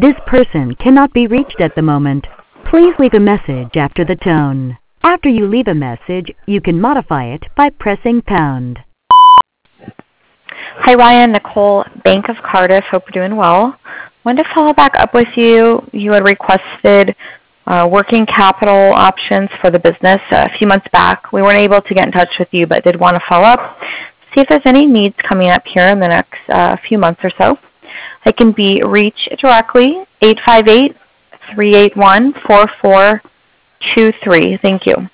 This person cannot be reached at the moment. Please leave a message after the tone. After you leave a message, you can modify it by pressing pound. Hi, Ryan. Nicole, Bank of Cardiff. Hope you're doing well. Wanted to follow back up with you. You had requested working capital options for the business a few months back. We weren't able to get in touch with you, but did want to follow up, see if there's any needs coming up here in the next few months or so. I can be reached directly, 858-381-4423. Thank you.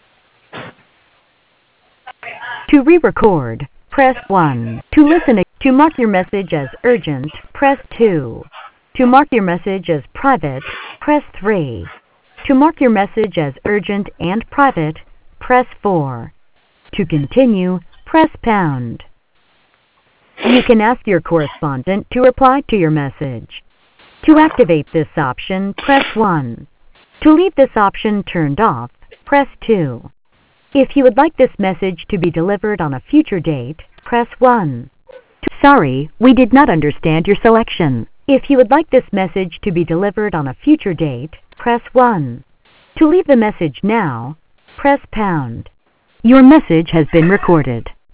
To re-record, press 1. To mark your message as urgent, press 2. To mark your message as private, press 3. To mark your message as urgent and private, press 4. To continue, press pound. You can ask your correspondent to reply to your message. To activate this option, press 1. To leave this option turned off, press 2. If you would like this message to be delivered on a future date, press 1. Sorry, we did not understand your selection. If you would like this message to be delivered on a future date, press 1. To leave the message now, press pound. Your message has been recorded.